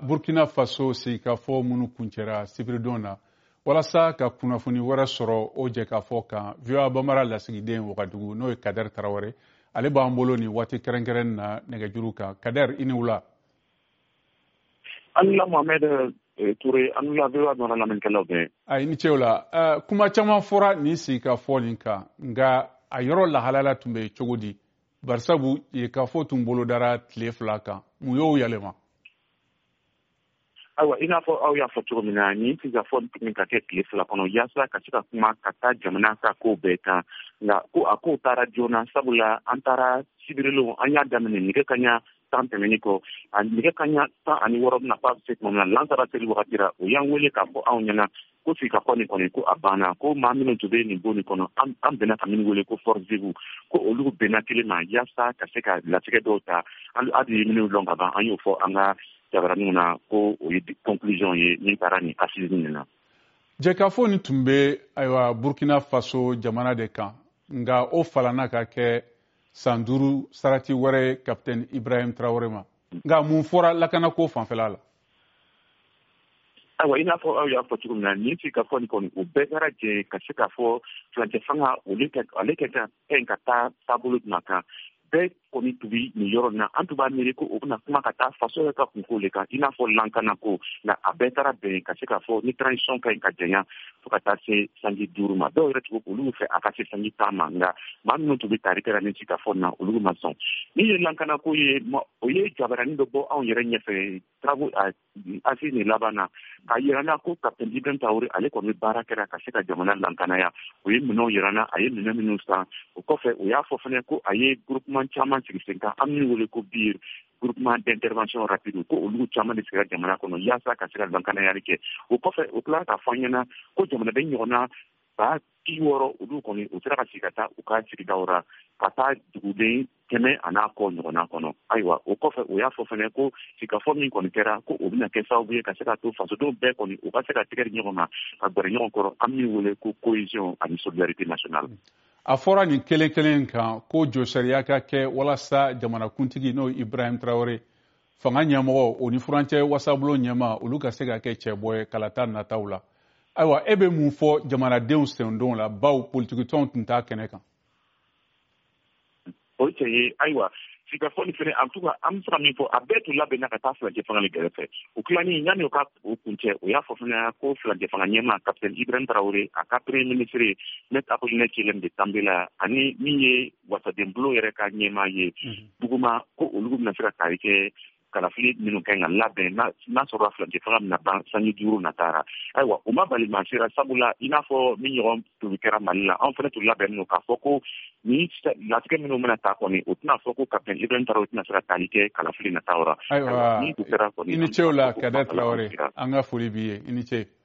Burkina Faso sigikafɔ minnu kuncɛra sibiridon na walasa ka kunnafoni wɛrɛ sɔrɔ o jɛkafɔ kan VOA Bambara lasigiden Wagadugu n'o ye Kader Tarawele ale b'an bolo ni waati kɛrɛnkɛrɛn na nɛgɛjuru kan. Kader, i ni wula. Anula Mohamed Touré, anula VOA nɔrɔ lamɛnnikɛlaw bɛɛ. I ni ce o la. Kuma caman fɔra nin sigikafɔ nin kan nka a yɔrɔ lahalala tun bɛ cogo di? Barisabu sigikafɔ tun bolodara tile 2 kan. Mun y'o yɛlɛma? Ayiwa, i n'a fɔ aw y'a fɔ cogo min na, nin sigikafɔ tun ka kɛ tile 2 kɔnɔ yaasa ka se ka kuma ka taa jamana ka kow bɛɛ kan. Nka ko a kow taara joona sabula an taara sibirilenw an y'a daminɛ nɛgɛ kaɲa 10 tɛmɛni kɔ. A nɛgɛ kaɲa 16 bɛna fɔ a bɛ se tuma min na lansara seli wagati la o y'an wele k'a fɔ anw ɲɛna ko sigikafɔ nin kɔni ko a banna ko maa minnu tun bɛ nin bon nin kɔnɔ an bɛnna ka minnu wele ko force vive ko olu bɛnna kelen ma yaasa ka se ka latigɛ dɔw ta hali ye minnu lɔn ka ban an y'o fɔ an ka jabaraniw na ko o ye conclusion ye min taara nin assise nin na. Jɛkafɔ nin tun bɛ ayiwa Burkina Faso jamana de kan nka o falana ka kɛ san 5 sarati wɛrɛ ye Capitaine Ibrahim Traoré ma. Nka mun fɔra lakanako fanfɛla la? Ayiwa, i n'a fɔ aw y'a fɔ cogo min na nin sigikafɔ nin kɔni o bɛɛ taara jɛ ka se k'a fɔ furancɛ fanga ale kɛ ka taa taabolo jumɛn kan. Bɛɛ kɔni tun bɛ nin yɔrɔ na an tun b'a miiri ko o bɛna kuma ka taa faso yɛrɛ ka kunko de kan i n'a fɔ lankana ko nka a bɛɛ taara bɛn ka se k'a fɔ ni transition ka ɲi ka janya fo ka taa se sanji 5 ma dɔw yɛrɛ tun olu fɛ a ka se sanji 10 ma nka maa minnu tun bɛ taari kɛra ni sigikafɔ na olu ma sɔn. Min ye lankana ko ye o ye jabarani dɔ bɔ anw yɛrɛ ɲɛfɛ travaux assise nin laban na k'a yira n na ko Capitaine Ibrahim Traoré ale kɔni bɛ baara kɛra ka se ka jamana lankanaya o ye minɛnw yira n na a ye minɛn minnu san o kɔfɛ o y'a fɔ fana ko a ye groupement caman sigi sen kan an minnu wele ko BIR groupement d'intervention rapide ko olu caman de sigira jamana kɔnɔ yaasa ka se ka lankanayali kɛ o kɔfɛ o tila k'a fɔ an ɲɛna ko jamanaden ɲɔgɔnna 60 olu kɔni u sera ka sigi ka taa u ka sigidaw ra ka taa duguden 100 n'a kɔ ɲɔgɔnna kɔnɔ. Ayiwa o kɔfɛ o y'a fɔ fana ko sigikafɔ min kɔni kɛra ko o bɛna kɛ sababu ye ka se ka to fasodenw bɛɛ kɔni u ka se ka tigɛ di ɲɔgɔn ma ka gɛrɛ ɲɔgɔn kɔrɔ an min wele ko cohésion ani solidarité nationale. A fɔra nin kelen kelen kan ko jɔsariya ka kɛ walasa jamanakuntigi n'o Ibrahim Traoré fanga ɲɛmɔgɔ o ni furancɛ wasabulon ɲɛma olu ka se ka kɛ cɛbɔ ye kalata nataw la. Ayiwa e bɛ mun fɔ jamanadenw sendon la baw politikitɔnw tun t'a kɛnɛ kan? O cɛ ye ayiwa sigikafɔ nin fana en tout cas an bɛ se ka min fɔ a bɛɛ tun labɛnna ka taa furancɛ fanga de kɛrɛfɛ o tilani yanni o ka o kuncɛ o y'a fɔ fana ko furancɛ fanga ɲɛma Capitaine Ibrahim Traoré a ka premier ministre Maître Apollinaire Tchilem de Tambela ani min ye wasaden bulo yɛrɛ ka ɲɛma ye duguma ko olu bɛna se ka taari kɛ kalafili minnu ka ɲi ka labɛn n'a sɔrɔ furancɛ fanga bɛna ban sanji 5 nataara. Ayiwa o ma bali maa sera sabula i n'a fɔ min ɲɔgɔn tun kɛra Mali la anw fana tun labɛnnen don k'a fɔ ko ni latigɛ minnu bɛna taa kɔni o tɛna fɔ ko Capitaine Ibrahim Traoré tɛna se ka taali kɛ kalafili nataw ra. Ayiwa i ni ce o la Kader Traoré an ka foli b'i ye i ni ce.